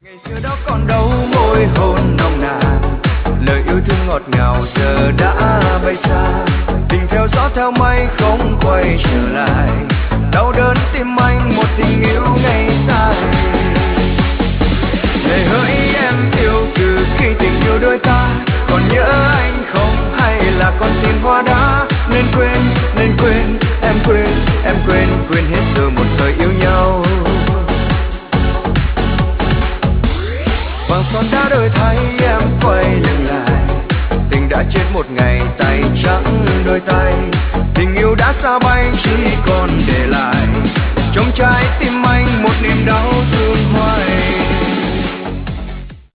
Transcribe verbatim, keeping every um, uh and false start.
Ngày xưa đó còn đâu môi hôn nồng nàn, lời yêu thương ngọt ngào giờ đã bay xa. Tình theo gió theo mây không quay trở lại, đau đớn tim anh một tình yêu ngây dài. Này hỡi em yêu từ khi tình yêu đôi ta, còn nhớ anh không hay là con tim hoa đá? Nên quên, nên quên, em quên, em quên, quên hết giờ một thời yêu nhau. Vàng son đã đổi thay em quay lưng lại, tình đã chết một ngày tay trắng đôi tay. Tình yêu đã xa bay chỉ còn để lại trong trái tim anh một niềm đau thương.